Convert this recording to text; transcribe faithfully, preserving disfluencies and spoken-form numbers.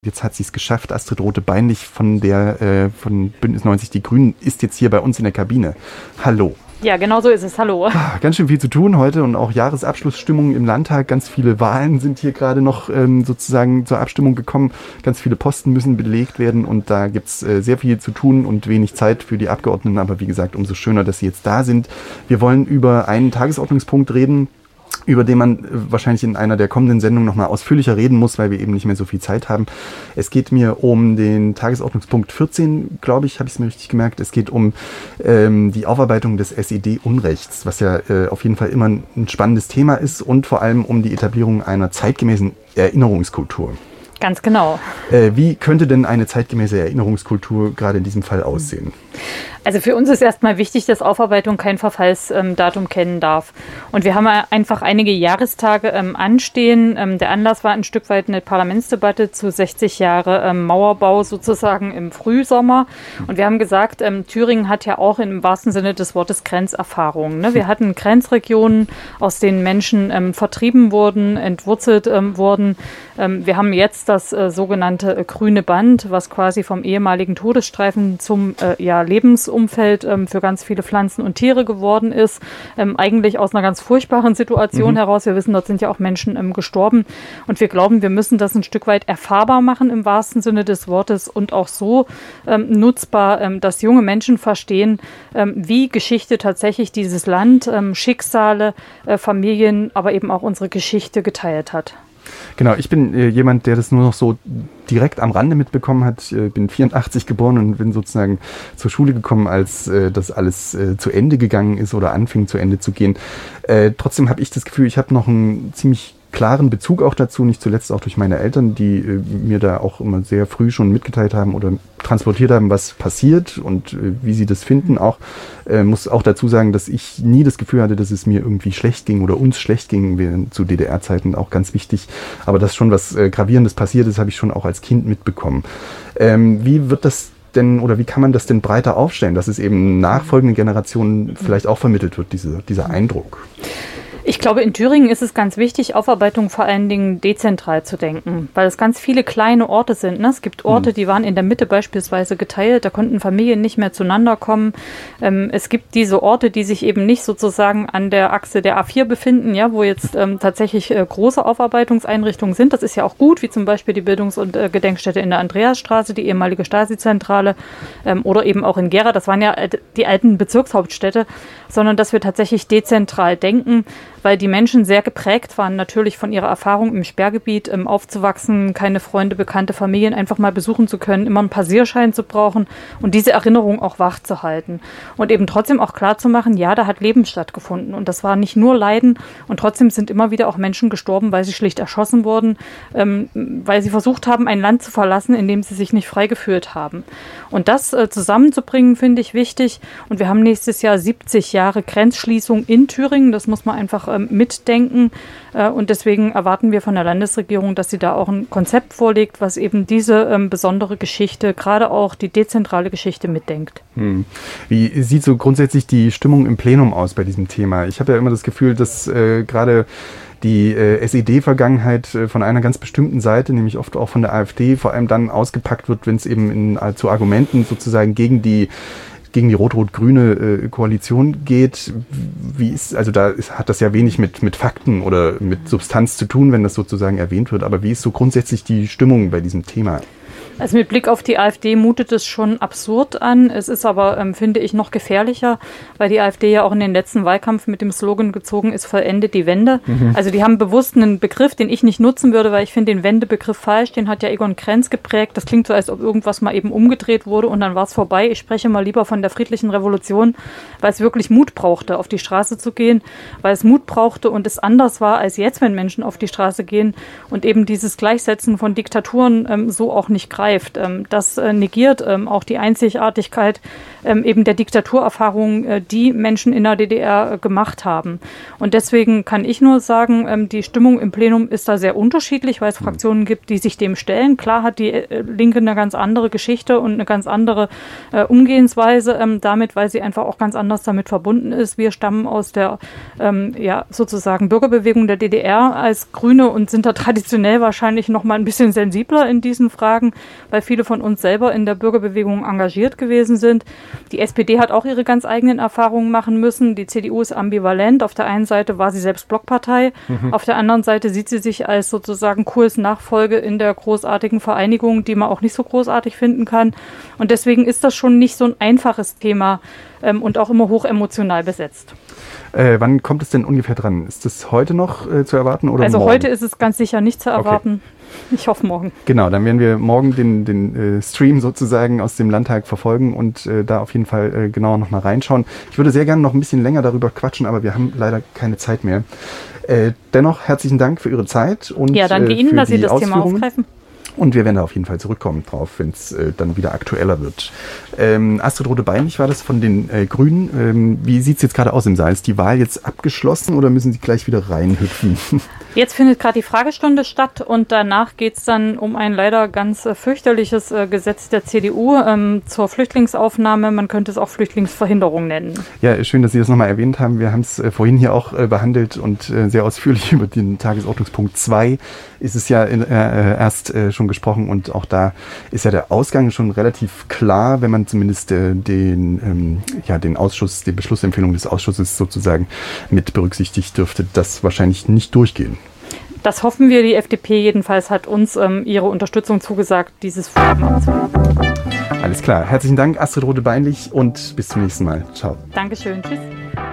Jetzt hat sie es geschafft. Astrid Rote-Beinlich von der äh, von Bündnis neunzig Die Grünen ist jetzt hier bei uns in der Kabine. Hallo. Ja, genau so ist es. Hallo. Ah, ganz schön viel zu tun heute und auch Jahresabschlussstimmung im Landtag. Ganz viele Wahlen sind hier gerade noch ähm, sozusagen zur Abstimmung gekommen. Ganz viele Posten müssen belegt werden und da gibt's äh, sehr viel zu tun und wenig Zeit für die Abgeordneten. Aber wie gesagt, umso schöner, dass sie jetzt da sind. Wir wollen über einen Tagesordnungspunkt reden, über den man wahrscheinlich in einer der kommenden Sendungen nochmal ausführlicher reden muss, weil wir eben nicht mehr so viel Zeit haben. Es geht mir um den Tagesordnungspunkt vierzehn, glaube ich, habe ich es mir richtig gemerkt. Es geht um ähm, die Aufarbeitung des S E D-Unrechts, was ja äh, auf jeden Fall immer ein spannendes Thema ist und vor allem um die Etablierung einer zeitgemäßen Erinnerungskultur. Ganz genau. Äh, wie könnte denn eine zeitgemäße Erinnerungskultur gerade in diesem Fall aussehen? Also für uns ist erstmal wichtig, dass Aufarbeitung kein Verfallsdatum ähm, kennen darf. Und wir haben einfach einige Jahrestage ähm, anstehen. Ähm, der Anlass war ein Stück weit eine Parlamentsdebatte zu sechzig Jahre ähm, Mauerbau sozusagen im Frühsommer. Und wir haben gesagt, ähm, Thüringen hat ja auch im wahrsten Sinne des Wortes Grenzerfahrungen. Ne? Wir hatten Grenzregionen, aus denen Menschen ähm, vertrieben wurden, entwurzelt ähm, wurden. Ähm, wir haben jetzt das äh, sogenannte äh, grüne Band, was quasi vom ehemaligen Todesstreifen zum äh, ja, Lebensumfeld ähm, für ganz viele Pflanzen und Tiere geworden ist. Ähm, eigentlich aus einer ganz furchtbaren Situation mhm. heraus. Wir wissen, dort sind ja auch Menschen ähm, gestorben. Und wir glauben, wir müssen das ein Stück weit erfahrbar machen im wahrsten Sinne des Wortes und auch so ähm, nutzbar, ähm, dass junge Menschen verstehen, ähm, wie Geschichte tatsächlich dieses Land, ähm, Schicksale, äh, Familien, aber eben auch unsere Geschichte geteilt hat. Genau, ich bin äh, jemand, der das nur noch so direkt am Rande mitbekommen hat. Ich äh, bin vierundachtzig geboren und bin sozusagen zur Schule gekommen, als äh, das alles äh, zu Ende gegangen ist oder anfing zu Ende zu gehen. Äh, trotzdem habe ich das Gefühl, ich habe noch einen ziemlich klaren Bezug auch dazu, nicht zuletzt auch durch meine Eltern, die äh, mir da auch immer sehr früh schon mitgeteilt haben oder transportiert haben, was passiert und äh, wie sie das finden. Auch äh, muss auch dazu sagen, dass ich nie das Gefühl hatte, dass es mir irgendwie schlecht ging oder uns schlecht ging während zu D D R-Zeiten, auch ganz wichtig. Aber dass schon was äh, Gravierendes passiert ist, habe ich schon auch als Kind mitbekommen. Ähm, wie wird das denn oder wie kann man das denn breiter aufstellen, dass es eben nachfolgenden Generationen vielleicht auch vermittelt wird, diese, dieser Eindruck? Ich glaube, in Thüringen ist es ganz wichtig, Aufarbeitung vor allen Dingen dezentral zu denken, weil es ganz viele kleine Orte sind. Ne? Es gibt Orte, die waren in der Mitte beispielsweise geteilt, da konnten Familien nicht mehr zueinander kommen. Ähm, es gibt diese Orte, die sich eben nicht sozusagen an der Achse der A vier befinden, ja, wo jetzt ähm, tatsächlich äh, große Aufarbeitungseinrichtungen sind. Das ist ja auch gut, wie zum Beispiel die Bildungs- und äh, Gedenkstätte in der Andreasstraße, die ehemalige Stasi-Zentrale ähm, oder eben auch in Gera. Das waren ja äh, die alten Bezirkshauptstädte, sondern dass wir tatsächlich dezentral denken, weil die Menschen sehr geprägt waren, natürlich von ihrer Erfahrung im Sperrgebiet, ähm, aufzuwachsen, keine Freunde, bekannte Familien einfach mal besuchen zu können, immer einen Passierschein zu brauchen und diese Erinnerung auch wach zu halten. Und eben trotzdem auch klar zu machen, ja, da hat Leben stattgefunden und das war nicht nur Leiden und trotzdem sind immer wieder auch Menschen gestorben, weil sie schlicht erschossen wurden, ähm, weil sie versucht haben, ein Land zu verlassen, in dem sie sich nicht frei gefühlt haben. Und das äh, zusammenzubringen, finde ich wichtig. Und wir haben nächstes Jahr siebzig Jahre Grenzschließung in Thüringen. Das muss man einfach ähm, mitdenken. Äh, und deswegen erwarten wir von der Landesregierung, dass sie da auch ein Konzept vorlegt, was eben diese ähm, besondere Geschichte, gerade auch die dezentrale Geschichte mitdenkt. Hm. Wie sieht so grundsätzlich die Stimmung im Plenum aus bei diesem Thema? Ich habe ja immer das Gefühl, dass äh, gerade die äh, S E D-Vergangenheit äh, von einer ganz bestimmten Seite, nämlich oft auch von der AfD, vor allem dann ausgepackt wird, wenn es eben in, äh, zu Argumenten sozusagen gegen die gegen die rot-rot-grüne äh, Koalition geht. Wie ist, also da ist, hat das ja wenig mit, mit Fakten oder mit Substanz zu tun, wenn das sozusagen erwähnt wird. Aber wie ist so grundsätzlich die Stimmung bei diesem Thema? Also mit Blick auf die AfD mutet es schon absurd an. Es ist aber, ähm, finde ich, noch gefährlicher, weil die AfD ja auch in den letzten Wahlkampf mit dem Slogan gezogen ist, vollendet die Wende. Mhm. Also die haben bewusst einen Begriff, den ich nicht nutzen würde, weil ich finde den Wendebegriff falsch. Den hat ja Egon Krenz geprägt. Das klingt so, als ob irgendwas mal eben umgedreht wurde und dann war es vorbei. Ich spreche mal lieber von der friedlichen Revolution, weil es wirklich Mut brauchte, auf die Straße zu gehen, weil es Mut brauchte und es anders war als jetzt, wenn Menschen auf die Straße gehen und eben dieses Gleichsetzen von Diktaturen ähm, so auch nicht greift. greift. Ähm, das äh, negiert ähm, auch die Einzigartigkeit ähm, eben der Diktaturerfahrungen, äh, die Menschen in der D D R äh, gemacht haben. Und deswegen kann ich nur sagen, ähm, die Stimmung im Plenum ist da sehr unterschiedlich, weil es Fraktionen gibt, die sich dem stellen. Klar hat die äh, Linke eine ganz andere Geschichte und eine ganz andere äh, Umgehensweise ähm, damit, weil sie einfach auch ganz anders damit verbunden ist. Wir stammen aus der ähm, ja, sozusagen Bürgerbewegung der D D R als Grüne und sind da traditionell wahrscheinlich noch mal ein bisschen sensibler in diesen Fragen, weil viele von uns selber in der Bürgerbewegung engagiert gewesen sind. Die S P D hat auch ihre ganz eigenen Erfahrungen machen müssen. Die C D U ist ambivalent. Auf der einen Seite war sie selbst Blockpartei, mhm. auf der anderen Seite sieht sie sich als sozusagen Kursnachfolge in der großartigen Vereinigung, die man auch nicht so großartig finden kann. Und deswegen ist das schon nicht so ein einfaches Thema ähm, und auch immer hoch emotional besetzt. Äh, wann kommt es denn ungefähr dran? Ist das heute noch äh, zu erwarten oder Also morgen? Heute ist es ganz sicher nicht zu erwarten. Okay. Ich hoffe morgen. Genau, dann werden wir morgen den, den äh, Stream sozusagen aus dem Landtag verfolgen und äh, da auf jeden Fall äh, genauer nochmal reinschauen. Ich würde sehr gerne noch ein bisschen länger darüber quatschen, aber wir haben leider keine Zeit mehr. Äh, dennoch herzlichen Dank für Ihre Zeit und ja, danke äh, Ihnen, dass Sie das Thema aufgreifen. Und wir werden da auf jeden Fall zurückkommen drauf, wenn es äh, dann wieder aktueller wird. Ähm, Astrid Rohde-Beinlich war das von den äh, Grünen. Ähm, wie sieht es jetzt gerade aus im Saal? Ist die Wahl jetzt abgeschlossen oder müssen Sie gleich wieder reinhüpfen? Jetzt findet gerade die Fragestunde statt und danach geht es dann um ein leider ganz äh, fürchterliches äh, Gesetz der C D U ähm, zur Flüchtlingsaufnahme. Man könnte es auch Flüchtlingsverhinderung nennen. Ja, schön, dass Sie das nochmal erwähnt haben. Wir haben es äh, vorhin hier auch äh, behandelt und äh, sehr ausführlich über den Tagesordnungspunkt zwei ist es ja in, äh, erst äh, schon gesprochen und auch da ist ja der Ausgang schon relativ klar, wenn man zumindest äh, den, ähm, ja, den Ausschuss, die Beschlussempfehlung des Ausschusses sozusagen mit berücksichtigt, dürfte das wahrscheinlich nicht durchgehen. Das hoffen wir. Die F D P jedenfalls hat uns ähm, ihre Unterstützung zugesagt, dieses Vorhaben abzulehnen. Alles klar. Herzlichen Dank, Astrid Rohde-Beinlich und bis zum nächsten Mal. Ciao. Dankeschön. Tschüss.